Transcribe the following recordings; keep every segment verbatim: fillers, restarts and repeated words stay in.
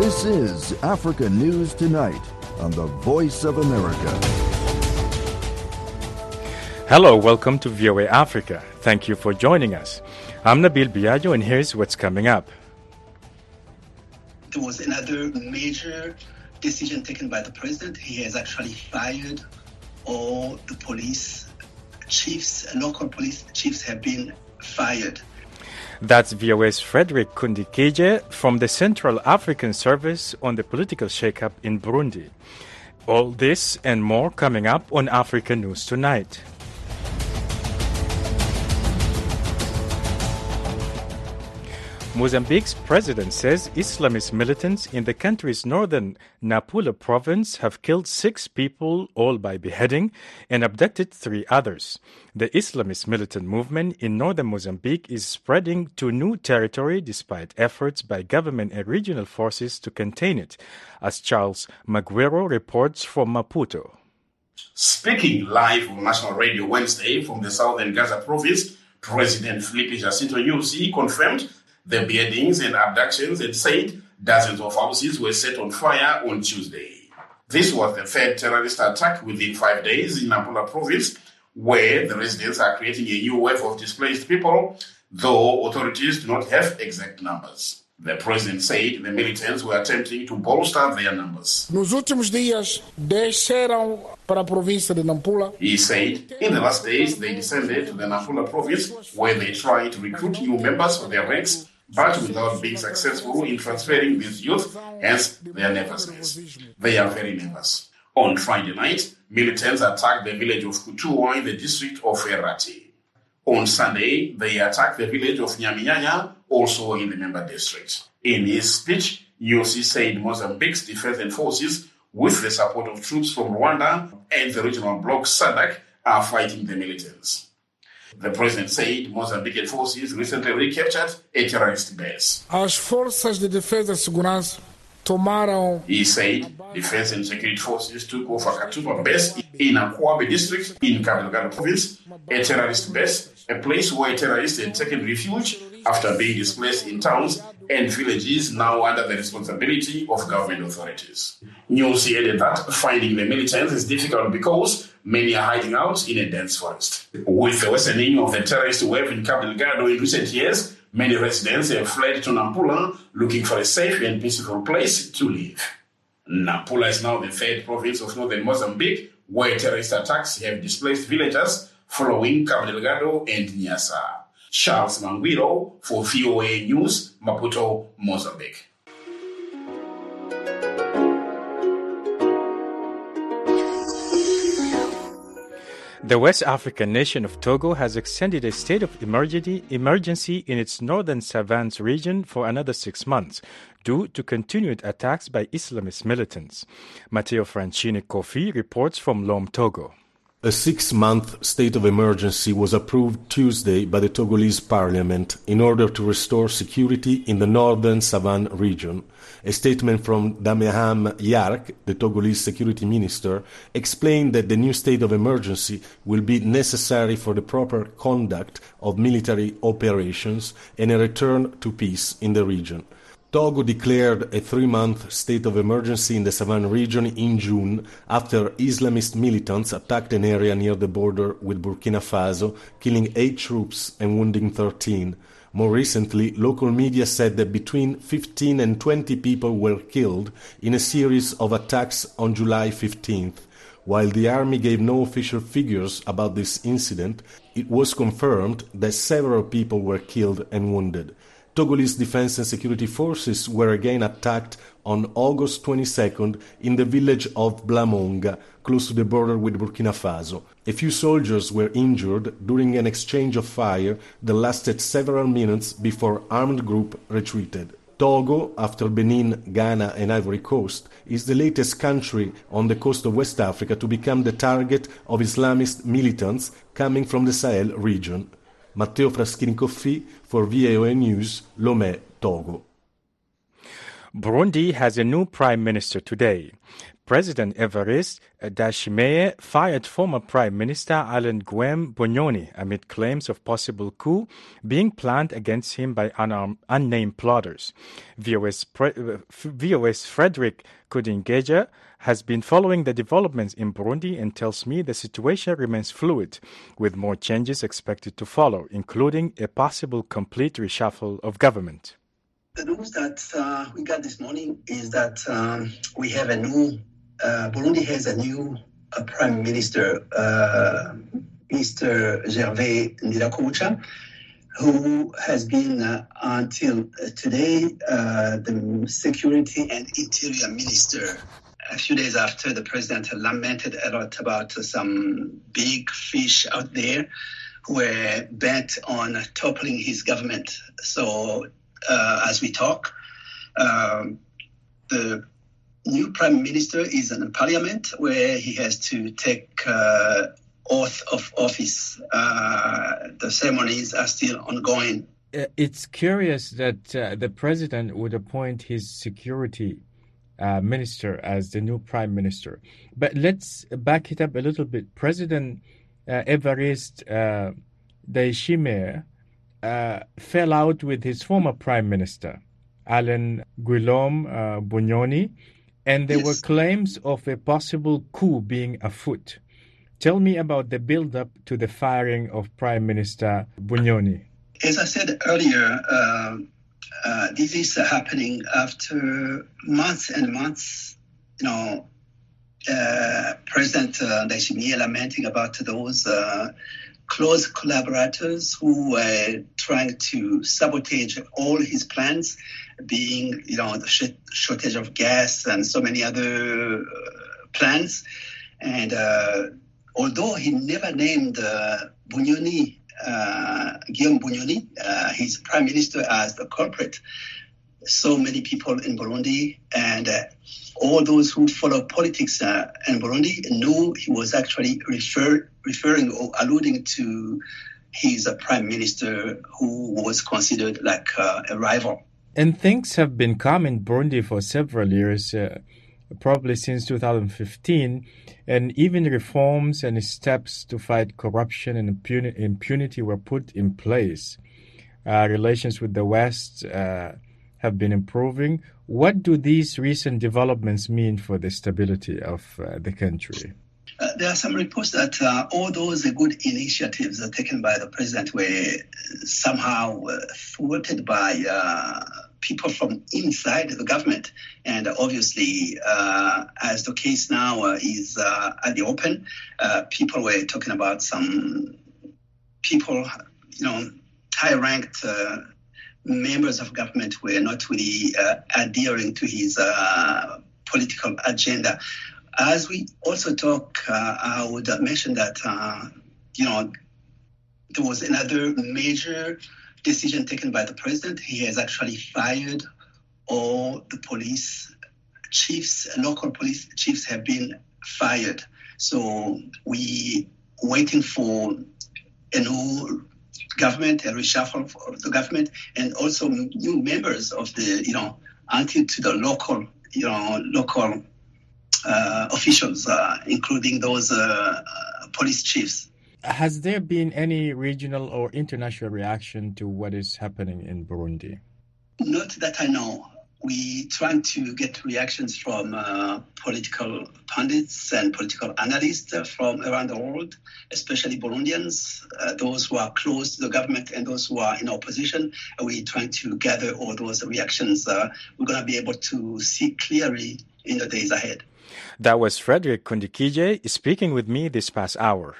This is Africa News Tonight on the Voice of America. Hello, welcome to V O A Africa. Thank you for joining us. I'm Nabil Biagio, and here's what's coming up. There was another major decision taken by the president. He has actually fired all the police chiefs, local police chiefs have been fired. That's V O A's Frederick Kundikije from the Central African Service on the political shakeup in Burundi. All this and more coming up on Africa News Tonight. Mozambique's president says Islamist militants in the country's northern Nampula province have killed six people, all by beheading, and abducted three others. The Islamist militant movement in northern Mozambique is spreading to new territory despite efforts by government and regional forces to contain it, as Charles Maguero reports from Maputo. Speaking live on national radio Wednesday from the southern Gaza province, President Filipe Jacinto Nyusi confirmed the beheadings and abductions and said dozens of houses were set on fire on Tuesday. This was the third terrorist attack within five days in Nampula province, where the residents are creating a new wave of displaced people, though authorities do not have exact numbers. The president said the militants were attempting to bolster their numbers. Nos últimos dias, desceram para a província de Nampula. He said in the last days they descended to the Nampula province, where they tried to recruit new members for their ranks, but without being successful in transferring these youth, hence their nervousness. They are very nervous. On Friday night, militants attacked the village of Kutua in the district of Erati. On Sunday, they attacked the village of Nyaminyanya, also in the member district. In his speech, Nyusi said Mozambique's defense forces, with the support of troops from Rwanda and the regional bloc SADC, are fighting the militants. The president said Mozambican forces recently recaptured a terrorist base. As forças de defesa e segurança tomaram. He said defense and security forces took over Katuba base in Akwabe district in Cabo Delgado province, a terrorist base, a place where terrorists had taken refuge after being displaced in towns and villages now under the responsibility of government authorities. Nyusi added that finding the militants is difficult because many are hiding out in a dense forest. With the worsening of the terrorist wave in Cabo Delgado in recent years, many residents have fled to Nampula looking for a safe and peaceful place to live. Nampula is now the third province of northern Mozambique where terrorist attacks have displaced villagers following Cabo Delgado and Niassa. Charles Manguiro for V O A News, Maputo, Mozambique. The West African nation of Togo has extended a state of emergency, emergency in its northern Savannah region for another six months due to continued attacks by Islamist militants. Matteo Francini Kofi reports from Lome, Togo. A six-month state of emergency was approved Tuesday by the Togolese parliament in order to restore security in the northern Savannah region. A statement from Dameham Yark, the Togolese security minister, explained that the new state of emergency will be necessary for the proper conduct of military operations and a return to peace in the region. Togo declared a three-month state of emergency in the Savannah region in June after Islamist militants attacked an area near the border with Burkina Faso, killing eight troops and wounding thirteen. More recently, local media said that between fifteen and twenty people were killed in a series of attacks on July fifteenth. While the army gave no official figures about this incident, it was confirmed that several people were killed and wounded. Togolese defense and security forces were again attacked on August twenty-second in the village of Blamonga, close to the border with Burkina Faso. A few soldiers were injured during an exchange of fire that lasted several minutes before armed group retreated. Togo, after Benin, Ghana and Ivory Coast, is the latest country on the coast of West Africa to become the target of Islamist militants coming from the Sahel region. Matteo Fraschini Coffi for V O A News, Lomé, Togo. Burundi has a new prime minister today. President Evariste Ndayishimiye fired former Prime Minister Alain Guillaume Bunyoni amid claims of possible coup being planned against him by unarmed, unnamed plotters. V O S, Pre- V O S Frederick Kudingeja has been following the developments in Burundi and tells me the situation remains fluid, with more changes expected to follow, including a possible complete reshuffle of government. The news that uh, we got this morning is that um, we have a new, uh, Burundi has a new uh, Prime Minister, uh, Mister Gervais Ndirakobucha, who has been uh, until today uh, the Security and Interior Minister. A few days after the president lamented a lot about some big fish out there who were bent on toppling his government. So uh, as we talk, um, the new prime minister is in parliament where he has to take uh, oath of office. Uh, the ceremonies are still ongoing. It's curious that uh, the president would appoint his security uh, minister as the new prime minister. But let's back it up a little bit. President uh, Evariste uh, Ndayishimiye uh, fell out with his former prime minister, Alain Guillaume uh, Bunyoni, and there yes. were claims of a possible coup being afoot. Tell me about the build-up to the firing of Prime Minister Bunyoni. As I said earlier, uh, uh, this is uh, happening after months and months, you know, uh, President uh, Ndayishimiye lamenting about those uh, close collaborators who were trying to sabotage all his plans, being, you know, the sh- shortage of gas and so many other uh, plans. And uh, although he never named uh, Bunyoni, uh, Guillaume Bunyoni, uh, his prime minister, as the culprit, so many people in Burundi and uh, all those who follow politics uh, in Burundi knew he was actually refer- referring or alluding to his uh, prime minister who was considered like uh, a rival. And things have been calm in Burundi for several years, uh, probably since two thousand fifteen, and even reforms and steps to fight corruption and impuni- impunity were put in place. Uh, relations with the West uh, have been improving. What do these recent developments mean for the stability of uh, the country? Uh, there are some reports that uh, all those uh, good initiatives uh, taken by the president were somehow uh, thwarted by uh, people from inside the government. And obviously, uh, as the case now uh, is uh, at the open, uh, people were talking about some people, you know, high-ranked uh, members of government were not really uh, adhering to his uh, political agenda. As we also talk, uh, I would mention that, uh, you know, there was another major decision taken by the president. He has actually fired all the police chiefs, local police chiefs have been fired. So we waiting for a new government, a reshuffle of the government, and also new members of the, you know, until to the local, you know, local uh, officials, uh, including those uh, uh, police chiefs. Has there been any regional or international reaction to what is happening in Burundi? Not that I know. We trying to get reactions from uh, political pundits and political analysts uh, from around the world, especially Burundians, uh, those who are close to the government and those who are in opposition. We're trying to gather all those reactions. Uh, we're going to be able to see clearly in the days ahead. That was Frederick Kundikije speaking with me this past hour.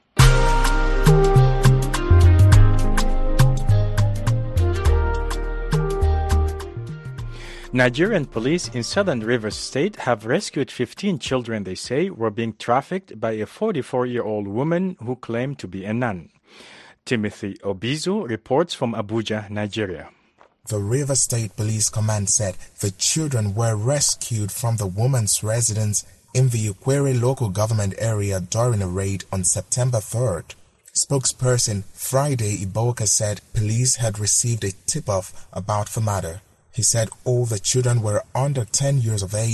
Nigerian police in southern Rivers State have rescued fifteen children they say were being trafficked by a forty-four-year-old woman who claimed to be a nun. Timothy Obizu reports from Abuja, Nigeria. The Rivers State Police Command said the children were rescued from the woman's residence in the Ukwere local government area during a raid on September third. Spokesperson Friday Iboka said police had received a tip-off about the matter. He said all the children were under ten years of age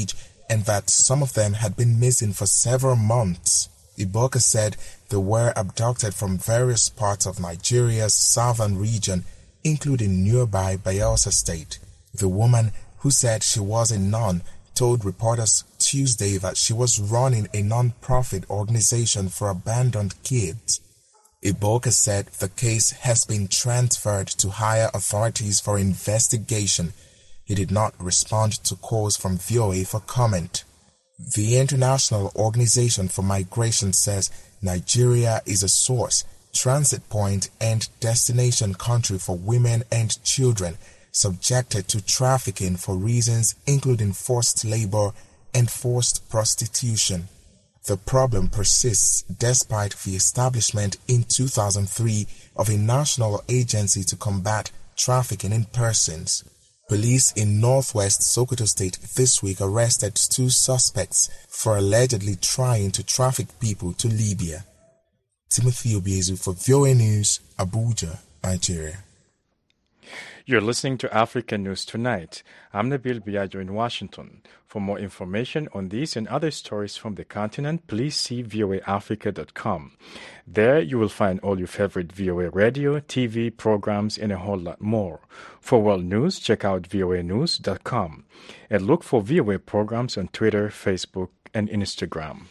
and that some of them had been missing for several months. Iboka said they were abducted from various parts of Nigeria's southern region, including nearby Bayelsa State. The woman, who said she was a nun, told reporters Tuesday that she was running a non-profit organization for abandoned kids. Iboka said the case has been transferred to higher authorities for investigation. He did not respond to calls from V O A for comment. The International Organization for Migration says Nigeria is a source, transit point, and destination country for women and children subjected to trafficking for reasons including forced labor and forced prostitution. The problem persists despite the establishment in two thousand three of a national agency to combat trafficking in persons. Police in northwest Sokoto State this week arrested two suspects for allegedly trying to traffic people to Libya. Timothy Obiezu for V O A News, Abuja, Nigeria. You're listening to African News Tonight. I'm Nabil Biagio in Washington. For more information on these and other stories from the continent, please see V O A Africa dot com. There you will find all your favorite V O A radio, T V programs, and a whole lot more. For world news, check out V O A news dot com and look for V O A programs on Twitter, Facebook, and Instagram.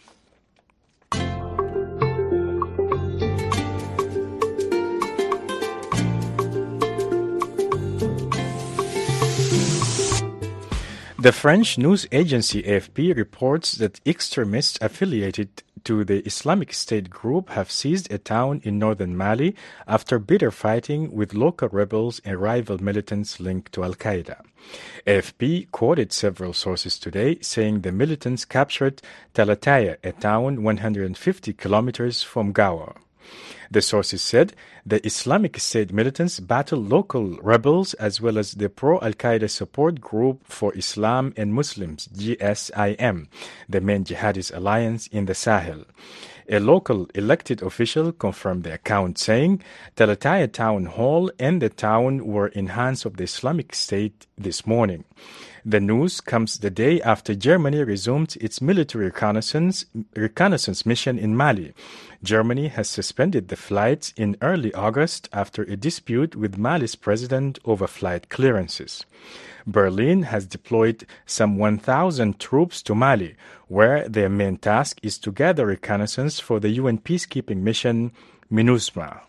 The French news agency A F P reports that extremists affiliated to the Islamic State group have seized a town in northern Mali after bitter fighting with local rebels and rival militants linked to Al-Qaeda. A F P quoted several sources today saying the militants captured Talataya, a town one hundred fifty kilometers from Gawa. The sources said the Islamic State militants battled local rebels as well as the pro-Al-Qaeda support group for Islam and Muslims, G S I M, the main jihadist alliance in the Sahel. A local elected official confirmed the account, saying Talataya Town Hall and the town were in hands of the Islamic State this morning. The news comes the day after Germany resumed its military reconnaissance, reconnaissance mission in Mali. Germany has suspended the flights in early August after a dispute with Mali's president over flight clearances. Berlin has deployed some one thousand troops to Mali, where their main task is to gather reconnaissance for the U N peacekeeping mission MINUSMA.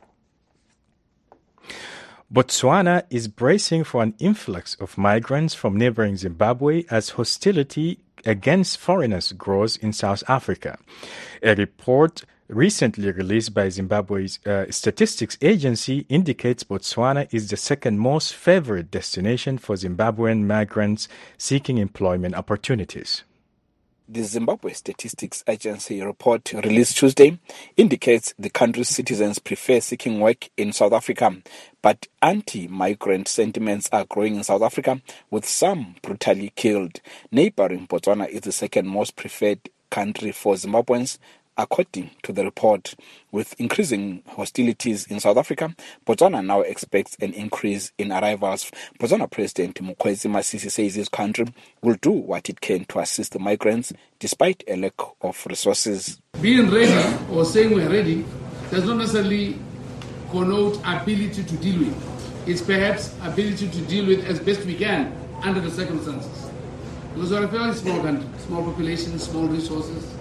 Botswana is bracing for an influx of migrants from neighboring Zimbabwe as hostility against foreigners grows in South Africa. A report recently released by Zimbabwe's uh, statistics agency indicates Botswana is the second most favored destination for Zimbabwean migrants seeking employment opportunities. The Zimbabwe Statistics Agency report released Tuesday indicates the country's citizens prefer seeking work in South Africa, but anti-migrant sentiments are growing in South Africa, with some brutally killed. Neighboring Botswana is the second most preferred country for Zimbabweans, according to the report. With increasing hostilities in South Africa, Botswana now expects an increase in arrivals. Botswana President Mokgweetsi Masisi says his country will do what it can to assist the migrants despite a lack of resources. Being ready or saying we're ready does not necessarily connote ability to deal with. It's perhaps ability to deal with as best we can under the circumstances. Because we're a very small country, small population, small resources.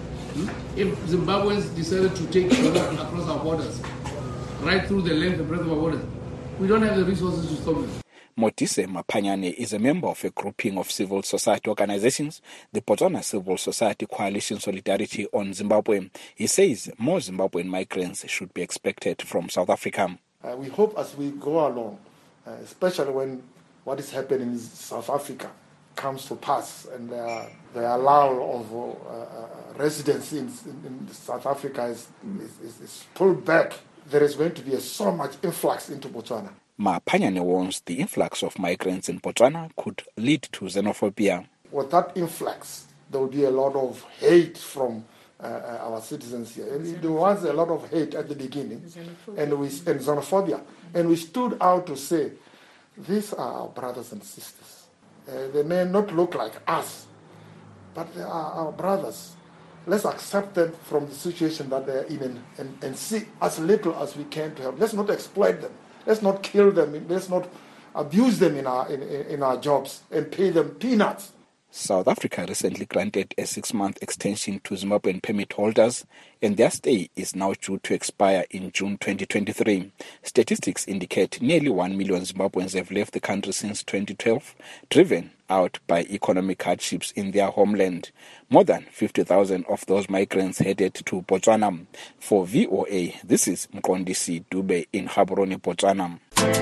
If Zimbabweans decided to take across our borders, right through the length and breadth of our borders, we don't have the resources to stop them. Motise Mapanyane is a member of a grouping of civil society organizations, the Botswana Civil Society Coalition Solidarity on Zimbabwe. He says more Zimbabwean migrants should be expected from South Africa. Uh, we hope as we go along, uh, especially when what is happening in South Africa comes to pass and uh, the allowal of uh, uh, residents in, in South Africa is, is, is pulled back, there is going to be a, so much influx into Botswana. Mapanyane warns the influx of migrants in Botswana could lead to xenophobia. With that influx, there will be a lot of hate from uh, our citizens here. And there was a lot of hate at the beginning, xenophobia. and we and xenophobia, and we stood out to say, these are our brothers and sisters. Uh, they may not look like us, but they are our brothers. Let's accept them from the situation that they're in and, and, and see as little as we can to help. Let's not exploit them. Let's not kill them. Let's not abuse them in our in, in our jobs and pay them peanuts. South Africa recently granted a six-month extension to Zimbabwean permit holders, and their stay is now due to expire in June twenty twenty-three. Statistics indicate nearly one million Zimbabweans have left the country since twenty twelve, driven out by economic hardships in their homeland. More than fifty thousand of those migrants headed to Botswana. For V O A, this is Mqondisi Dube in Gaborone, Botswana.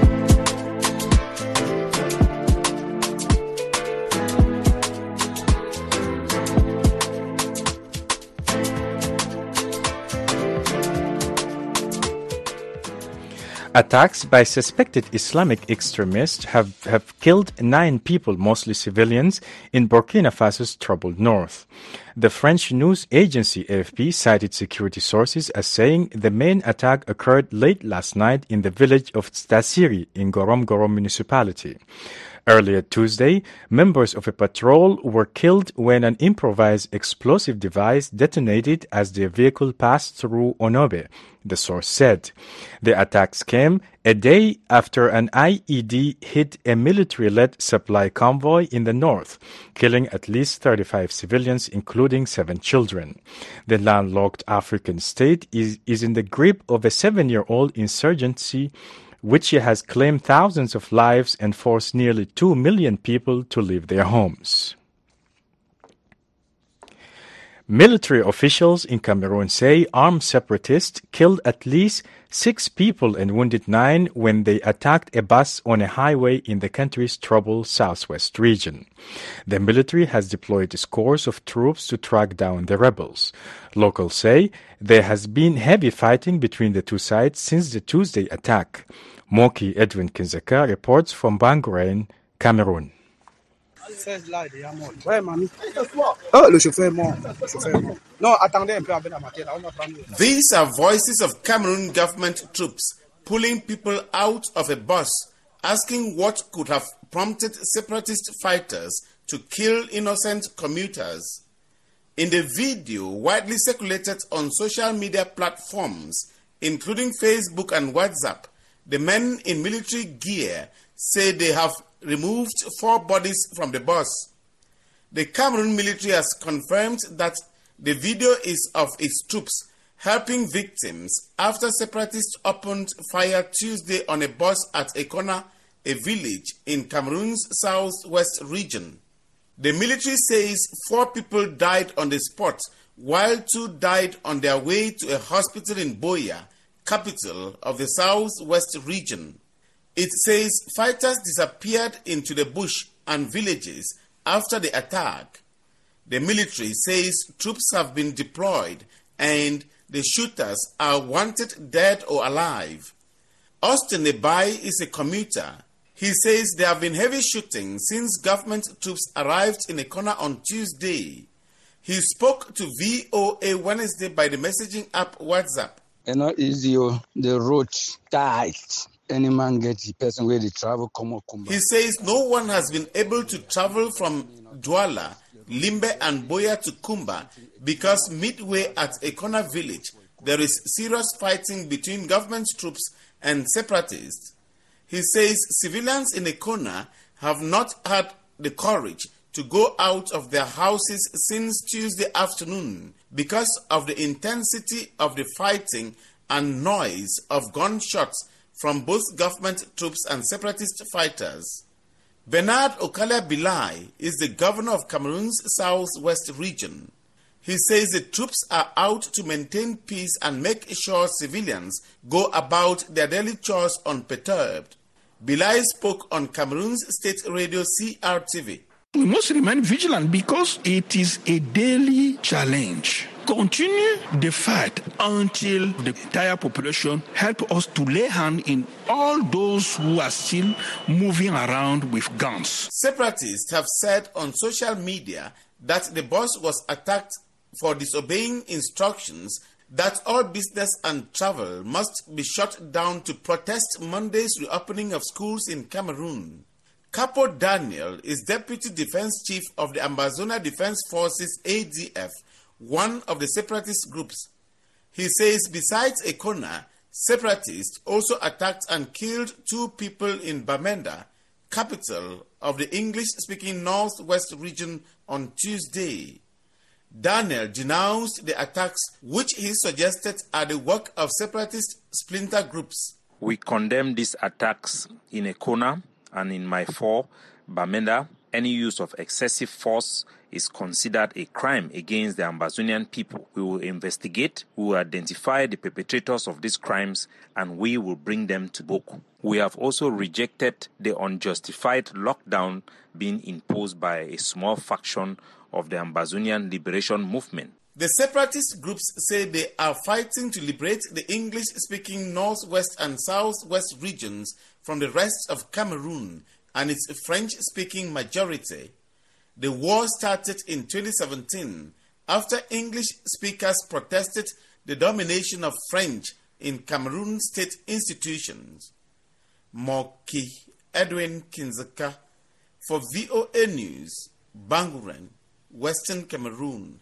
Attacks by suspected Islamic extremists have, have killed nine people, mostly civilians, in Burkina Faso's troubled north. The French news agency A F P cited security sources as saying the main attack occurred late last night in the village of Tstasiri in Gorom-Gorom municipality. Earlier Tuesday, members of a patrol were killed when an improvised explosive device detonated as their vehicle passed through Onobe, the source said. The attacks came a day after an I E D hit a military-led supply convoy in the north, killing at least thirty-five civilians, including seven children. The landlocked African state is, is in the grip of a seven-year-old insurgency which has claimed thousands of lives and forced nearly two million people to leave their homes. Military officials in Cameroon say armed separatists killed at least six people and wounded nine when they attacked a bus on a highway in the country's troubled southwest region. The military has deployed scores of troops to track down the rebels. Locals say there has been heavy fighting between the two sides since the Tuesday attack. Moki Edwin Kinzeka reports from Bangourain, Cameroon. These are voices of Cameroon government troops pulling people out of a bus, asking what could have prompted separatist fighters to kill innocent commuters. In the video widely circulated on social media platforms, including Facebook and WhatsApp, the men in military gear say they have removed four bodies from the bus. The Cameroon military has confirmed that the video is of its troops helping victims after separatists opened fire Tuesday on a bus at Ekona, a village in Cameroon's southwest region. The military says four people died on the spot, while two died on their way to a hospital in Buea, capital of the southwest region. It says fighters disappeared into the bush and villages after the attack. The military says troops have been deployed and the shooters are wanted dead or alive. Austin Ebai is a commuter. He says there have been heavy shooting since government troops arrived in Ekona on Tuesday. He spoke to V O A Wednesday by the messaging app WhatsApp. You know, easy, the road tight. Any man gets the person where they travel, come come. He says no one has been able to travel from Douala, Limbe and Buea to Kumba because midway at Ekona village there is serious fighting between government troops and separatists. He says civilians in Ekona have not had the courage to go out of their houses since Tuesday afternoon because of the intensity of the fighting and noise of gunshots from both government troops and separatist fighters. Bernard Okalia Bilai is the governor of Cameroon's southwest region. He says the troops are out to maintain peace and make sure civilians go about their daily chores unperturbed. Bilai spoke on Cameroon's state radio C R T V. We must remain vigilant because it is a daily challenge. Continue the fight until the entire population help us to lay hand in all those who are still moving around with guns. Separatists have said on social media that the bus was attacked for disobeying instructions that all business and travel must be shut down to protest Monday's reopening of schools in Cameroon. Capo Daniel is Deputy Defense Chief of the Ambazonia Defense Forces A D F, one of the separatist groups. He says besides Ekona, separatists also attacked and killed two people in Bamenda, capital of the English-speaking Northwest region, on Tuesday. Daniel denounced the attacks, which he suggested are the work of separatist splinter groups. We condemn these attacks in Ekona and in Maifor, Bamenda. Any use of excessive force is considered a crime against the Ambazonian people. We will investigate, we will identify the perpetrators of these crimes, and we will bring them to book. We have also rejected the unjustified lockdown being imposed by a small faction of the Ambazonian Liberation Movement. The separatist groups say they are fighting to liberate the English-speaking Northwest and Southwest regions from the rest of Cameroon and its French-speaking majority. The war started in twenty seventeen after English speakers protested the domination of French in Cameroon state institutions. Moki Edwin Kinzaka for V O A News, Banguren, Western Cameroon.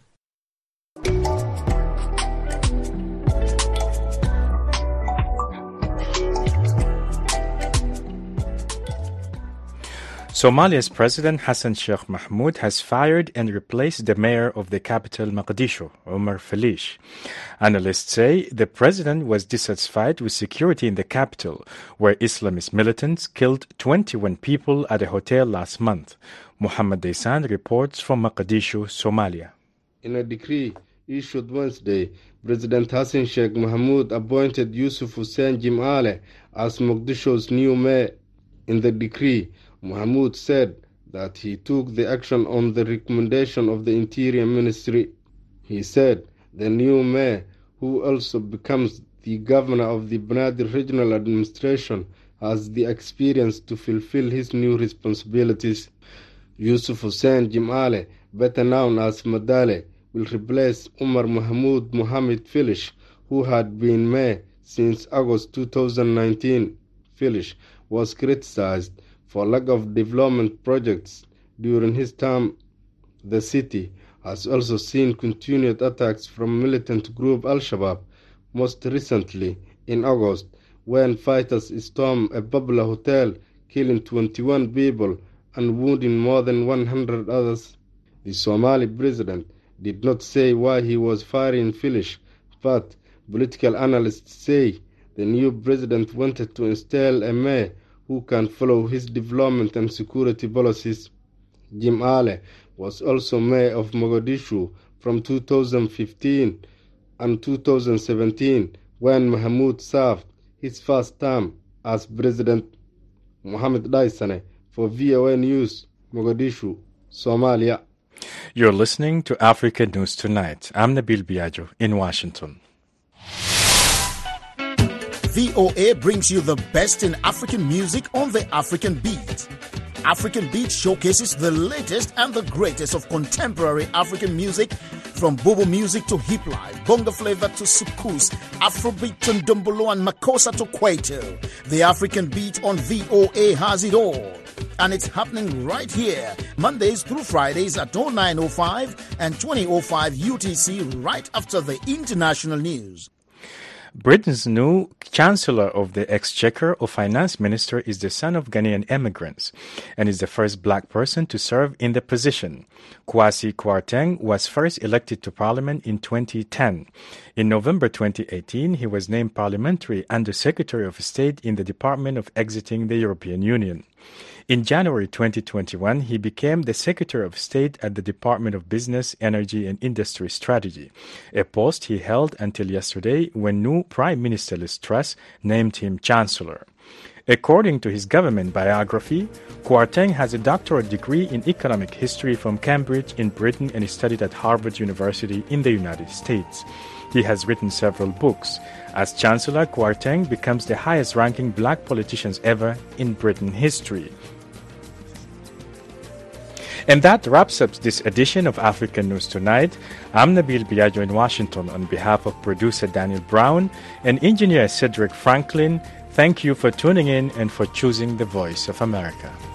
Somalia's President Hassan Sheikh Mohamud has fired and replaced the mayor of the capital Mogadishu, Omar Falish. Analysts say the president was dissatisfied with security in the capital, where Islamist militants killed twenty-one people at a hotel last month. Muhammad Daisan reports from Mogadishu, Somalia. In a decree issued Wednesday, President Hassan Sheikh Mohamud appointed Yusuf Hussein Jimale as Mogadishu's new mayor. In the decree, Mohamud said that he took the action on the recommendation of the Interior Ministry. He said the new mayor, who also becomes the governor of the Banaadir Regional Administration, has the experience to fulfill his new responsibilities. Yusuf Hussein Jimale, better known as Madale, will replace Umar Mahmoud Mohamed Filish, who had been mayor since August two thousand nineteen. Filish was criticized for lack of development projects during his term. The city has also seen continued attacks from militant group Al-Shabaab, most recently in August, when fighters stormed a popular hotel, killing twenty-one people and wounding more than one hundred others. The Somali president did not say why he was firing Filish, but political analysts say the new president wanted to install a mayor who can follow his development and security policies. Jim Ale was also mayor of Mogadishu from two thousand fifteen and two thousand seventeen, when Mahmoud served his first term as president. Mohamed Daisane for V O A News, Mogadishu, Somalia. You're listening to Africa News Tonight. I'm Nabil Biagio in Washington. V O A brings you the best in African music on the African Beat. African Beat showcases the latest and the greatest of contemporary African music, from Bobo music to hip life, bongo flavor to soukous, Afrobeat to ndombolo and makossa to kwaito. The African Beat on V O A has it all. And it's happening right here, Mondays through Fridays at oh nine oh five and twenty oh five U T C, right after the international news. Britain's new Chancellor of the Exchequer or Finance Minister is the son of Ghanaian immigrants and is the first black person to serve in the position. Kwasi Kwarteng was first elected to Parliament in twenty ten. In November twenty eighteen, he was named Parliamentary Under Secretary of State in the Department of Exiting the European Union. In January twenty twenty-one, he became the Secretary of State at the Department of Business, Energy and Industry Strategy, a post he held until yesterday when new Prime Minister Liz Truss named him Chancellor. According to his government biography, Kwarteng has a doctorate degree in economic history from Cambridge in Britain and he studied at Harvard University in the United States. He has written several books. As Chancellor, Kwarteng becomes the highest-ranking black politician ever in Britain history. And that wraps up this edition of African News Tonight. I'm Nabil Biagio in Washington on behalf of producer Daniel Brown and engineer Cedric Franklin. Thank you for tuning in and for choosing the Voice of America.